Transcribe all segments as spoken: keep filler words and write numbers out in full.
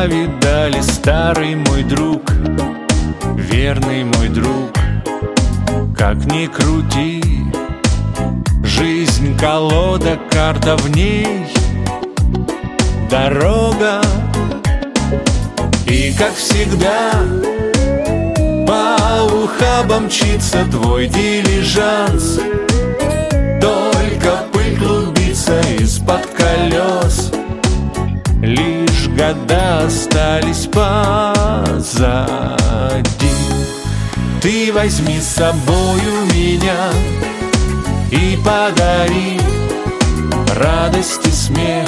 повидали, старый мой друг, верный мой друг. Как ни крути, жизнь колода, карта в ней дорога. И как всегда по ухабам мчится твой дилижанс. Только пыль клубится из-под колес, лишь года остались позади. Ты возьми с собою меня и подари радость и смех,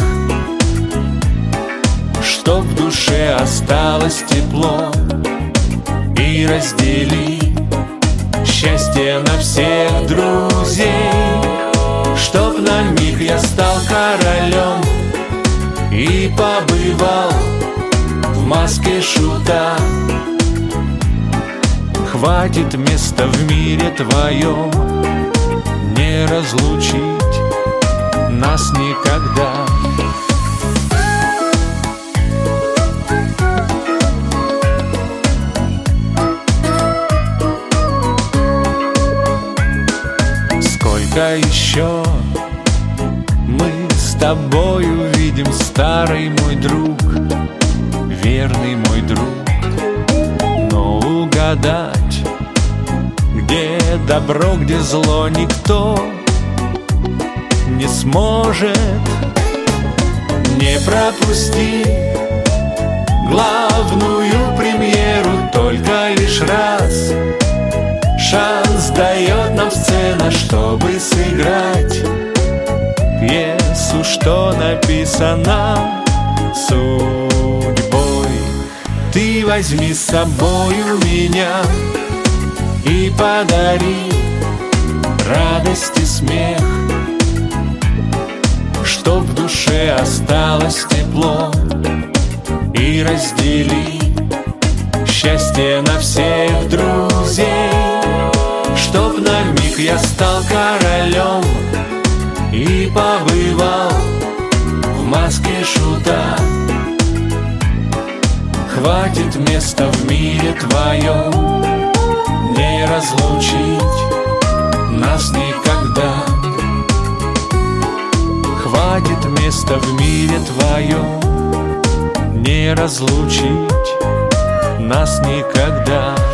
чтоб в душе осталось тепло, и раздели счастье на всех друзей. Чтоб на миг я стал королем и побывал в маске шута. Хватит места в мире твоем, не разлучить нас никогда. Сколько еще мы с тобой увидим, старый мой друг, верный мой друг. Но угадать, где добро, где зло, никто не сможет. Не пропусти главную премьеру только лишь раз. Шанс дает нам сцена, чтобы сыграть пьесу, что написана судьбой. Ты возьми с собою меня и подари радость и смех, чтоб в душе осталось тепло, и раздели счастье на всех друзей. Чтоб на миг я стал королем и побывал в маске шута. Хватит места в мире твоем, не разлучить нас никогда. Хватит места в мире твоем, не разлучить нас никогда.